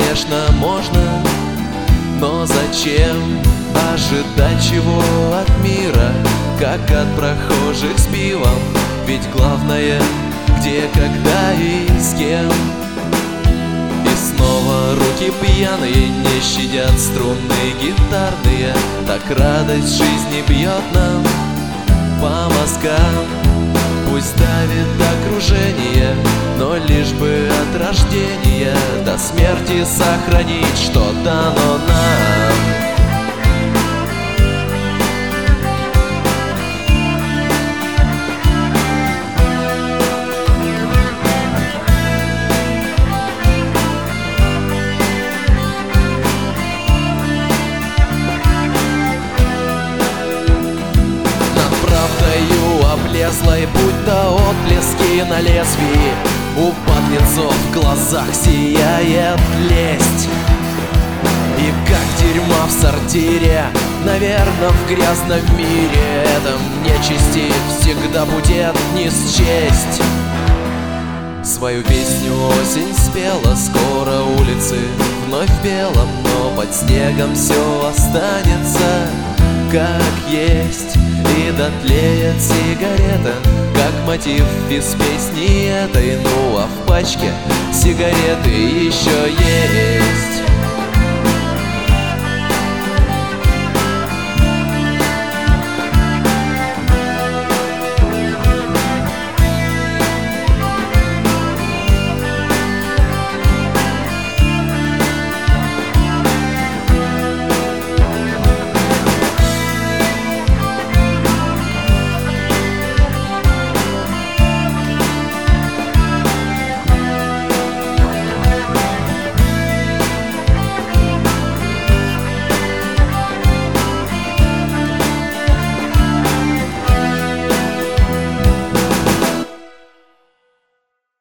конечно, можно, но зачем ожидать чего от мира, как от прохожих с пивом? Ведь главное, где, когда и с кем. И снова руки пьяные не щадят струны гитарные. Так радость жизни бьет нам по мозгам. Пусть давит окружение, но лишь бы от рождения до смерти сохранить, что дано нам. Облезлой, будто отблески на лезвии, у подлецов в глазах сияет лесть. И как дерьма в сортире, наверно, в грязном мире этом нечисти всегда будет не счесть. Свою песню осень спела, скоро улицы вновь в белом, но под снегом все останется как есть. И дотлеет сигарета, как мотив из песни этой. Ну а в пачке сигареты еще есть.